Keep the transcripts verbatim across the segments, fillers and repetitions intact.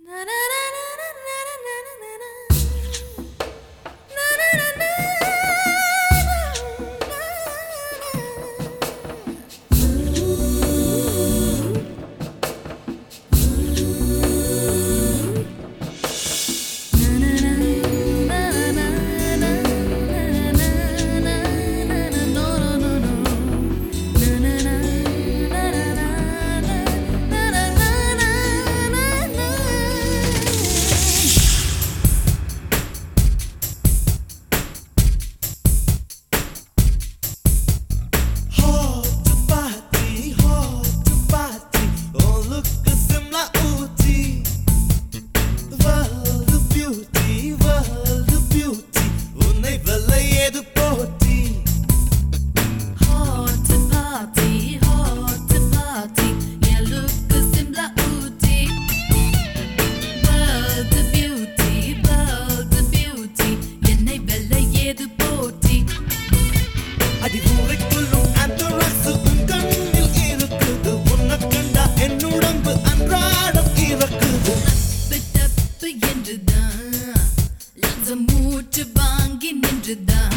மூச்சு வாங்கி நின்றுதான்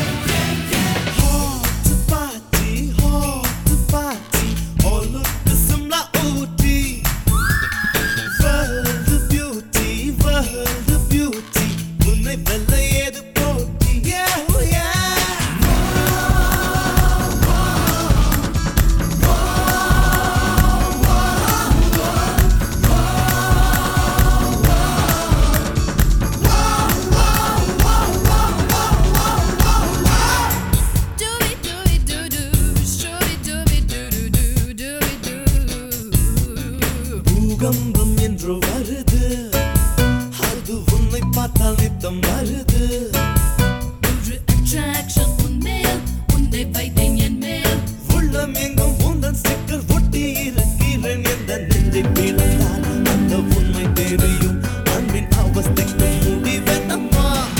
பூகம்பம் என்று வருது, அது உன்னை பார்த்தால் நித்தம் வருது. ஒரு attraction உன்மேல், உன்னை வைத்தேன் என் மேல். உள்ளம் எங்கும் உந்தன் ஸ்டிக்கர் ஒட்டி இருக்கிறேன். எந்த நெஞ்சை பிளந்தால் அந்த உண்மை தெரியும். அன்பின் அவஸ்தைக்கு முடிவென்னம்மா.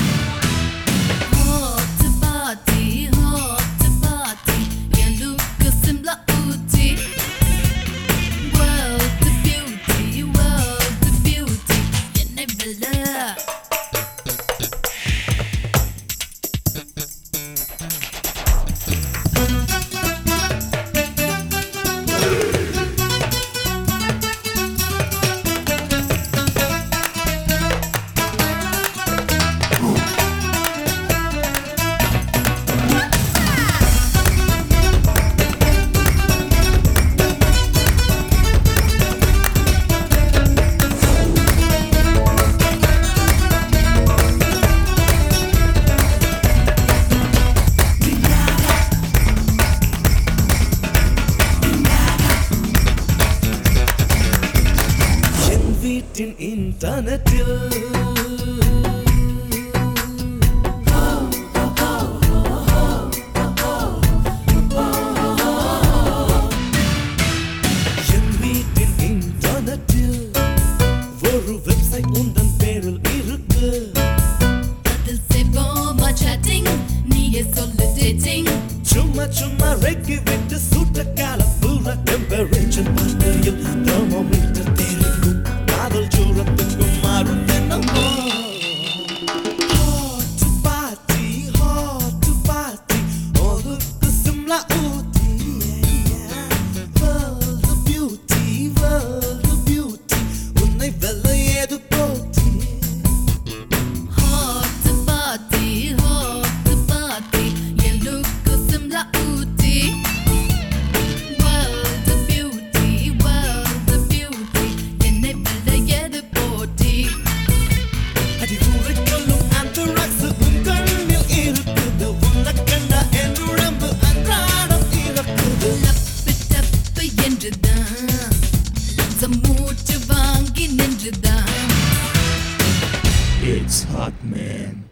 Hot to party, hot to party. N look Shimla Ooty. World the beauty, world the beauty. என்னை வெல்ல வீட்டின் இன்டர்நெட்டில் என் வீட்டின் இன்டர்நெட்டில் ஒரு வெப்சைட் உந்தன் பேரில் இருக்கு. அதில் செய்வோமா chatting, நீயே சொல்லு dating. சும்மா சும்மா ரெக்கி விட்டு சூட்ட கால பூரா டெம்பரேச்சர் பார்க்கையில் தெர்மோமீட்டர் தெரிக்கும். காதல் சூரத்துக்கும் மாறும் என்னமோ. Hot to party, hot to party. ஒதுக்கு சிம்லா ஊட்டி. World of beauty, world of beauty. உன்னை வெல்ல ஏது போட்டி. Hot to party, hot to party. N look Shimla Ooty. World the beauty, world the beauty. என்னை வெல்ல எது போட்டி. அடி ஊரைக்கொள்ளும் anthrax உன் கண்ணில் இருக்குது. உன்னை கண்டா என் உடம்பு அன்றாடம் இறக்குது. லப்பு டப்பு என்றுதான் லஞ்சம் மூச்சு வாங்கி நின்றுதான் It's hot, man.